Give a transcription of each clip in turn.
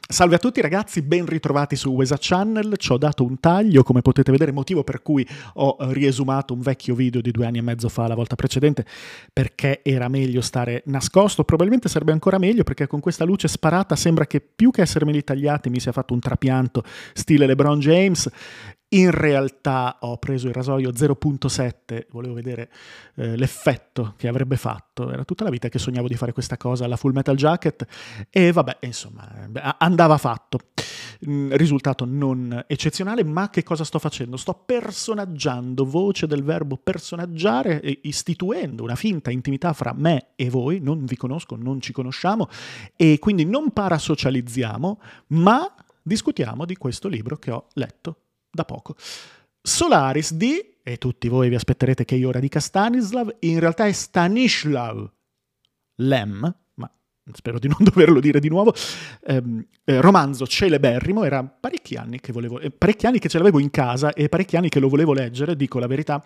Salve a tutti ragazzi, ben ritrovati su Wesa Channel. Ci ho dato un taglio, come potete vedere, motivo per cui ho riesumato un vecchio video di 2 anni e mezzo fa, la volta precedente, perché era meglio stare nascosto. Probabilmente sarebbe ancora meglio, perché con questa luce sparata sembra che più che essermeli tagliati mi sia fatto un trapianto stile LeBron James. In realtà ho preso il rasoio 0.7, volevo vedere l'effetto che avrebbe fatto. Era tutta la vita che sognavo di fare questa cosa alla Full Metal Jacket e vabbè, insomma, andava fatto. Risultato non eccezionale, ma che cosa sto facendo? Sto personaggiando, voce del verbo personaggiare, istituendo una finta intimità fra me e voi. Non vi conosco, non ci conosciamo e quindi non parasocializziamo, ma discutiamo di questo libro che ho letto da poco. Solaris di, e tutti voi vi aspetterete che io ora dica Stanislav, in realtà è Stanislav Lem, ma spero di non doverlo dire di nuovo, romanzo celeberrimo. Era parecchi anni che ce l'avevo in casa e parecchi anni che lo volevo leggere, dico la verità.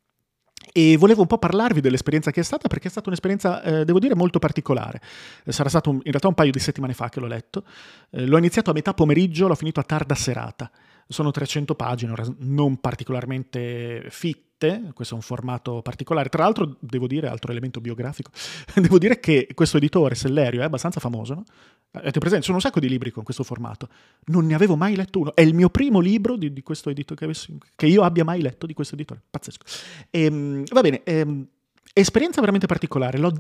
E volevo un po' parlarvi dell'esperienza che è stata, perché è stata un'esperienza, devo dire, molto particolare. Sarà stato in realtà un paio di settimane fa che l'ho letto. L'ho iniziato a metà pomeriggio, l'ho finito a tarda serata. Sono 300 pagine, non particolarmente fitte, questo è un formato particolare. Tra l'altro, devo dire, altro elemento biografico, devo dire che questo editore, Sellerio, è abbastanza famoso, no? Avete presente? Sono un sacco di libri con questo formato. Non ne avevo mai letto uno. È il mio primo libro di questo editore che io abbia mai letto di questo editore. Pazzesco. Va bene, esperienza veramente particolare. L'ho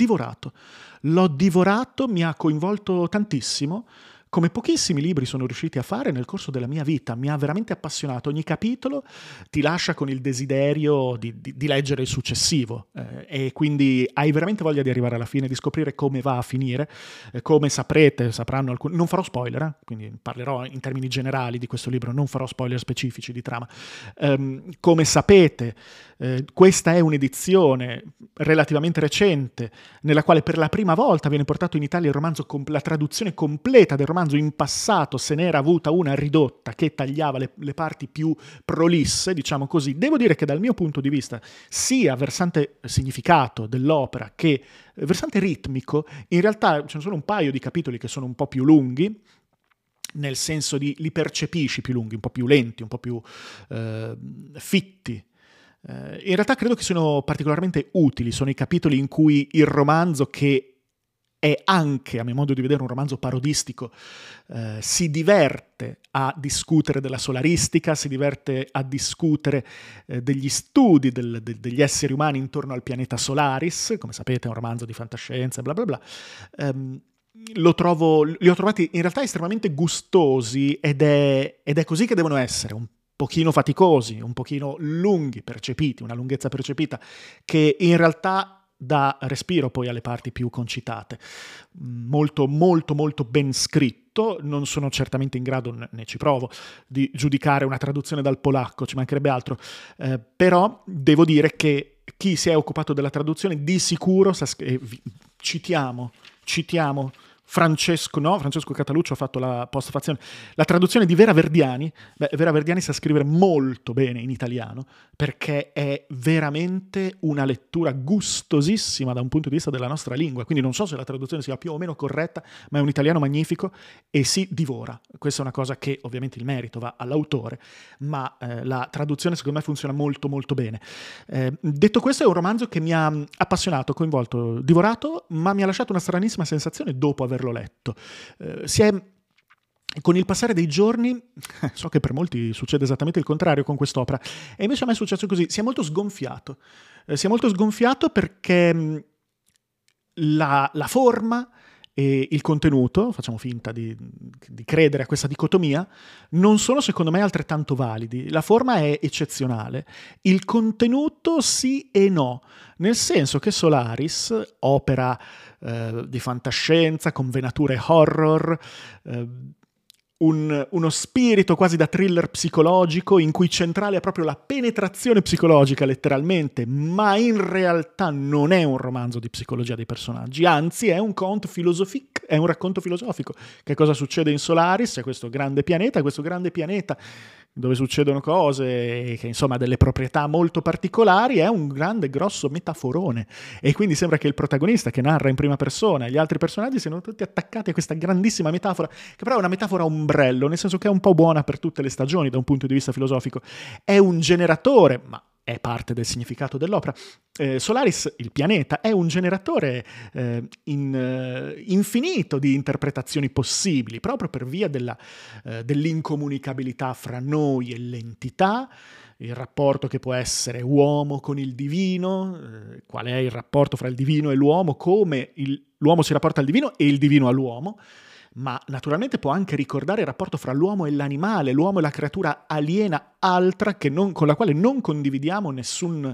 divorato, mi ha coinvolto tantissimo. Come pochissimi libri sono riusciti a fare nel corso della mia vita. Mi ha veramente appassionato. Ogni capitolo ti lascia con il desiderio di leggere il successivo e quindi hai veramente voglia di arrivare alla fine, di scoprire come va a finire. Come sapranno alcuni. Non farò spoiler, quindi parlerò in termini generali di questo libro, non farò spoiler specifici di trama. Come sapete, questa è un'edizione relativamente recente nella quale per la prima volta viene portato in Italia il romanzo, la traduzione completa del romanzo. In passato se n'era avuta una ridotta che tagliava le parti più prolisse, diciamo così. Devo dire che dal mio punto di vista, sia versante significato dell'opera che versante ritmico, in realtà ce ne sono un paio di capitoli che sono un po' più lunghi, nel senso li percepisci più lunghi, un po' più lenti, un po' più fitti. In realtà credo che siano particolarmente utili. Sono i capitoli in cui il romanzo, che è anche, a mio modo di vedere, un romanzo parodistico, si diverte a discutere della solaristica, si diverte a discutere degli studi degli esseri umani intorno al pianeta Solaris. Come sapete è un romanzo di fantascienza, bla bla bla. Li ho trovati in realtà estremamente gustosi ed è così che devono essere, un pochino faticosi, un pochino lunghi, percepiti, una lunghezza percepita, che in realtà dà respiro poi alle parti più concitate. Molto, molto, molto ben scritto. Non sono certamente in grado, ne ci provo, di giudicare una traduzione dal polacco, ci mancherebbe altro, però devo dire che chi si è occupato della traduzione di sicuro citiamo Francesco Cataluccio ha fatto la postfazione, la traduzione di Vera Verdiani. Vera Verdiani sa scrivere molto bene in italiano, perché è veramente una lettura gustosissima da un punto di vista della nostra lingua, quindi non so se la traduzione sia più o meno corretta, ma è un italiano magnifico e si divora. Questa è una cosa che ovviamente il merito va all'autore, ma la traduzione secondo me funziona molto molto bene. Detto questo, è un romanzo che mi ha appassionato, coinvolto, divorato, ma mi ha lasciato una stranissima sensazione dopo averlo letto. Con il passare dei giorni, so che per molti succede esattamente il contrario con quest'opera, e invece a me è successo così, si è molto sgonfiato perché la forma e il contenuto, facciamo finta di credere a questa dicotomia, non sono secondo me altrettanto validi. La forma è eccezionale, il contenuto sì e no, nel senso che Solaris, opera di fantascienza con venature horror, uno spirito quasi da thriller psicologico in cui centrale è proprio la penetrazione psicologica letteralmente, ma in realtà non è un romanzo di psicologia dei personaggi, anzi è un conte philosophique, è un racconto filosofico. Che cosa succede in Solaris? È questo grande pianeta dove succedono cose che insomma ha delle proprietà molto particolari, è un grande grosso metaforone, e quindi sembra che il protagonista che narra in prima persona e gli altri personaggi siano tutti attaccati a questa grandissima metafora, che però è una metafora ombrello, nel senso che è un po' buona per tutte le stagioni da un punto di vista filosofico. È un generatore, ma è parte del significato dell'opera. Solaris, il pianeta, è un generatore infinito di interpretazioni possibili, proprio per via dell'incomunicabilità fra noi e l'entità, il rapporto che può essere uomo con il divino, qual è il rapporto fra il divino e l'uomo, come l'uomo si rapporta al divino e il divino all'uomo, ma naturalmente può anche ricordare il rapporto fra l'uomo e l'animale, l'uomo è la creatura aliena, altra, con la quale non condividiamo nessun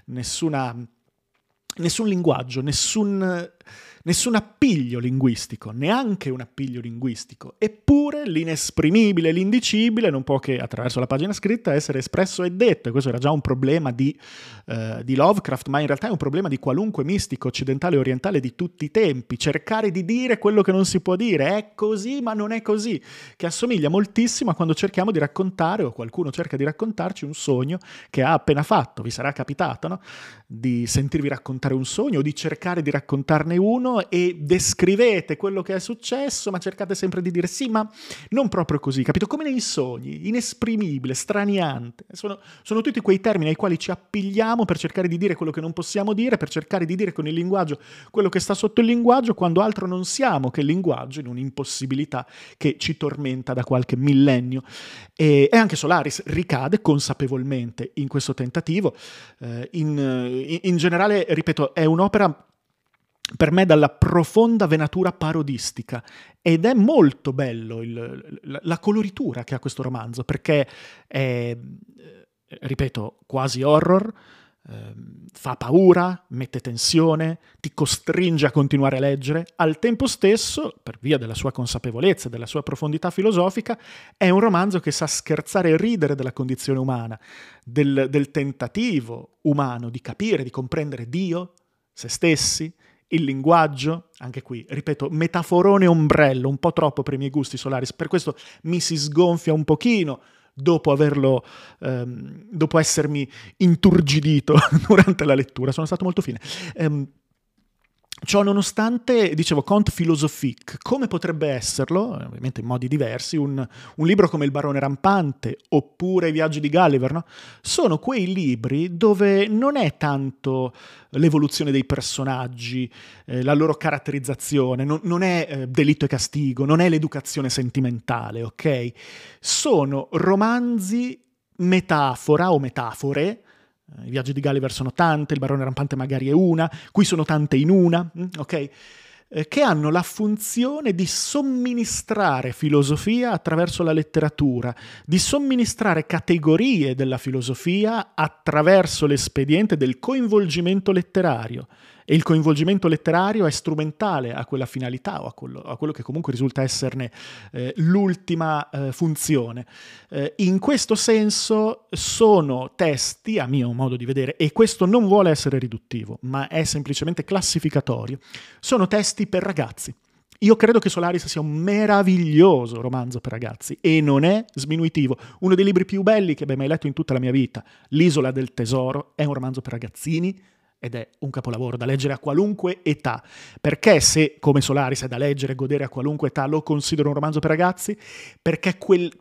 linguaggio, nessun appiglio linguistico, neanche un appiglio linguistico. Eppure l'inesprimibile, l'indicibile, non può che attraverso la pagina scritta essere espresso e detto. E questo era già un problema di Lovecraft, ma in realtà è un problema di qualunque mistico occidentale e orientale di tutti i tempi. Cercare di dire quello che non si può dire, è così ma non è così, che assomiglia moltissimo a quando cerchiamo di raccontare, o qualcuno cerca di raccontarci un sogno che ha appena fatto. Vi sarà capitato, no? Di sentirvi raccontare un sogno o di cercare di raccontarne uno e descrivete quello che è successo, ma cercate sempre di dire sì, ma non proprio così, capito? Come nei sogni, inesprimibile, straniante. Sono tutti quei termini ai quali ci appigliamo per cercare di dire quello che non possiamo dire, per cercare di dire con il linguaggio quello che sta sotto il linguaggio, quando altro non siamo che il linguaggio, in un'impossibilità che ci tormenta da qualche millennio. E anche Solaris ricade consapevolmente in questo tentativo. In generale, ripeto, è un'opera per me dalla profonda venatura parodistica, ed è molto bello la coloritura che ha questo romanzo, perché è, ripeto, quasi horror, fa paura, mette tensione, ti costringe a continuare a leggere. Al tempo stesso, per via della sua consapevolezza, della sua profondità filosofica, è un romanzo che sa scherzare e ridere della condizione umana, del tentativo umano di capire, di comprendere Dio, se stessi, il linguaggio. Anche qui, ripeto, metaforone ombrello, un po' troppo per i miei gusti, Solaris, per questo mi si sgonfia un pochino dopo essermi inturgidito durante la lettura. Sono stato molto fine. Ciò nonostante, dicevo, conte philosophique, come potrebbe esserlo, ovviamente in modi diversi, un libro come Il Barone Rampante oppure I Viaggi di Gulliver, no? Sono quei libri dove non è tanto l'evoluzione dei personaggi, la loro caratterizzazione, non è Delitto e Castigo, non è l'educazione sentimentale, ok? Sono romanzi metafora o metafore. I Viaggi di Gulliver sono tante, Il Barone Rampante magari è una, qui sono tante in una, ok? Che hanno la funzione di somministrare filosofia attraverso la letteratura, di somministrare categorie della filosofia attraverso l'espediente del coinvolgimento letterario. E il coinvolgimento letterario è strumentale a quella finalità o a quello che comunque risulta esserne l'ultima funzione. In questo senso sono testi, a mio modo di vedere, e questo non vuole essere riduttivo, ma è semplicemente classificatorio, sono testi per ragazzi. Io credo che Solaris sia un meraviglioso romanzo per ragazzi e non è sminuitivo. Uno dei libri più belli che abbia mai letto in tutta la mia vita, L'Isola del Tesoro, è un romanzo per ragazzini, ed è un capolavoro da leggere a qualunque età. Perché se, come Solaris, è da leggere e godere a qualunque età, lo considero un romanzo per ragazzi? Perché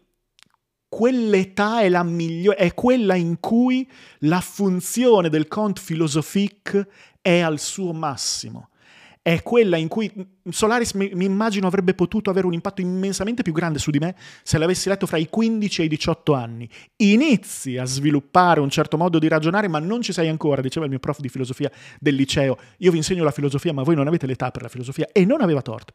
quell'età è la migliore, è quella in cui la funzione del conte philosophique è al suo massimo. È quella in cui Solaris mi immagino avrebbe potuto avere un impatto immensamente più grande su di me se l'avessi letto fra i 15 e i 18 anni. Inizi a sviluppare un certo modo di ragionare, ma non ci sei ancora, diceva il mio prof di filosofia del liceo. Io vi insegno la filosofia, ma voi non avete l'età per la filosofia, e non aveva torto.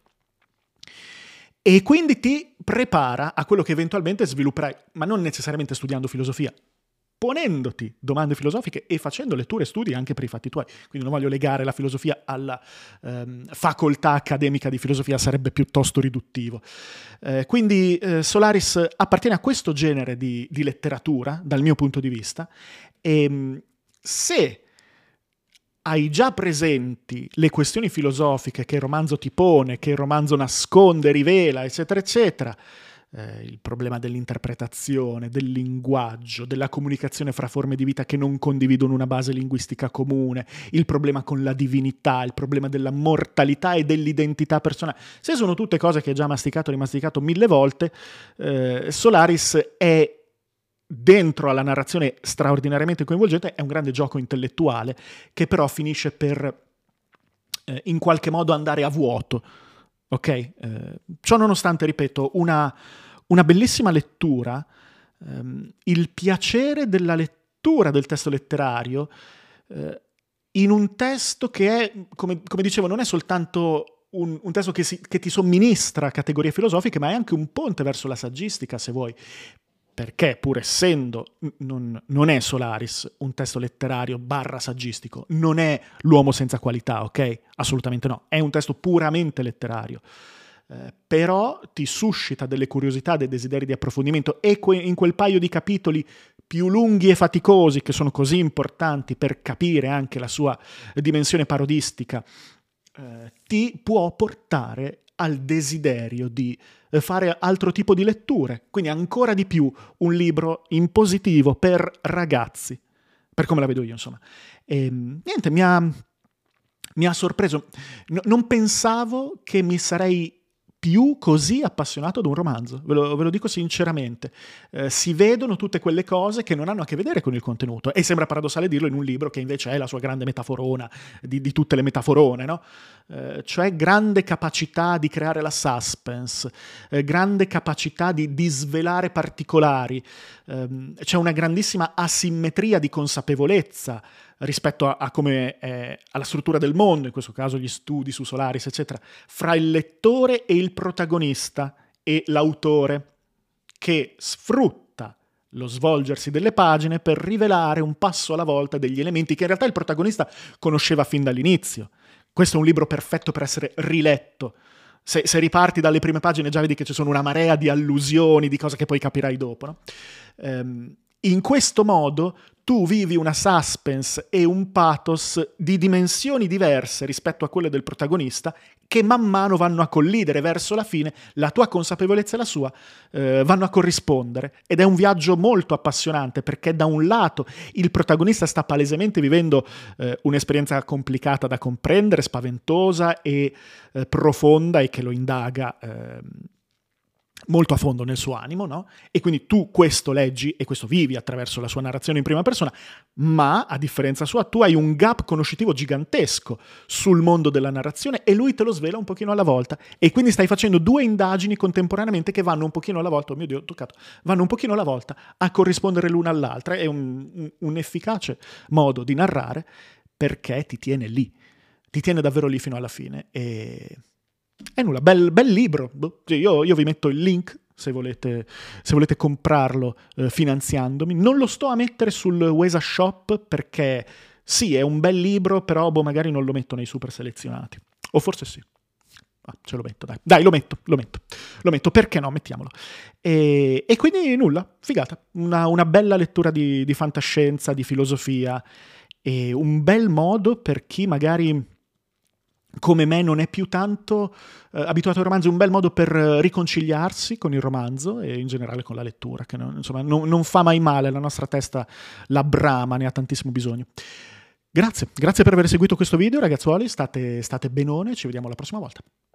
E quindi ti prepara a quello che eventualmente svilupperai, ma non necessariamente studiando filosofia, ponendoti domande filosofiche e facendo letture e studi anche per i fatti tuoi. Quindi non voglio legare la filosofia alla facoltà accademica di filosofia, sarebbe piuttosto riduttivo. Quindi Solaris appartiene a questo genere di letteratura, dal mio punto di vista, e se hai già presenti le questioni filosofiche che il romanzo ti pone, che il romanzo nasconde, rivela, eccetera, eccetera, il problema dell'interpretazione, del linguaggio, della comunicazione fra forme di vita che non condividono una base linguistica comune, il problema con la divinità, il problema della mortalità e dell'identità personale. Se sono tutte cose che hai già masticato e rimasticato 1000 volte, Solaris è dentro alla narrazione straordinariamente coinvolgente, è un grande gioco intellettuale che però finisce per in qualche modo andare a vuoto. Ok? Ciò nonostante, ripeto, una bellissima lettura, il piacere della lettura del testo letterario in un testo che è, come dicevo, non è soltanto un testo che ti somministra categorie filosofiche, ma è anche un ponte verso la saggistica, se vuoi, perché pur essendo, non è Solaris un testo letterario / saggistico, non è L'uomo senza qualità, ok? Assolutamente no, è un testo puramente letterario. Però ti suscita delle curiosità, dei desideri di approfondimento, e in quel paio di capitoli più lunghi e faticosi, che sono così importanti per capire anche la sua dimensione parodistica, ti può portare al desiderio di fare altro tipo di letture, quindi ancora di più un libro in positivo per ragazzi, per come la vedo io, insomma. E, niente, mi ha sorpreso. Non pensavo che mi sarei più così appassionato ad un romanzo, ve lo dico sinceramente. Si vedono tutte quelle cose che non hanno a che vedere con il contenuto, e sembra paradossale dirlo in un libro che invece è la sua grande metaforona di tutte le metaforone, no? Cioè grande capacità di creare la suspense, grande capacità di svelare particolari, c'è una grandissima asimmetria di consapevolezza rispetto a come è, alla struttura del mondo, in questo caso gli studi su Solaris, eccetera, fra il lettore e il protagonista e l'autore, che sfrutta lo svolgersi delle pagine per rivelare un passo alla volta degli elementi che in realtà il protagonista conosceva fin dall'inizio. Questo è un libro perfetto per essere riletto. Se riparti dalle prime pagine già vedi che ci sono una marea di allusioni, di cose che poi capirai dopo, no? In questo modo tu vivi una suspense e un pathos di dimensioni diverse rispetto a quelle del protagonista, che man mano vanno a collidere verso la fine, la tua consapevolezza e la sua vanno a corrispondere, ed è un viaggio molto appassionante, perché da un lato il protagonista sta palesemente vivendo un'esperienza complicata da comprendere, spaventosa e profonda, e che lo indaga molto a fondo nel suo animo, no? E quindi tu questo leggi e questo vivi attraverso la sua narrazione in prima persona, ma a differenza sua tu hai un gap conoscitivo gigantesco sul mondo della narrazione, e lui te lo svela un pochino alla volta, e quindi stai facendo due indagini contemporaneamente che vanno un pochino alla volta, oh mio Dio, ho toccato, vanno un pochino alla volta a corrispondere l'una all'altra. È un efficace modo di narrare, perché ti tiene lì, ti tiene davvero lì fino alla fine. E nulla, bel libro. Io vi metto il link se volete comprarlo finanziandomi. Non lo sto a mettere sul Wesa Shop perché sì, è un bel libro, però magari non lo metto nei super selezionati. O forse sì. Ce lo metto, dai, lo metto, perché no, mettiamolo. E quindi nulla, figata. Una bella lettura di fantascienza, di filosofia, e un bel modo per chi magari come me non è più tanto abituato ai romanzi, un bel modo per riconciliarsi con il romanzo e in generale con la lettura, che non fa mai male, la nostra testa la brama, ne ha tantissimo bisogno. Grazie per aver seguito questo video, ragazzuoli, state benone, ci vediamo la prossima volta.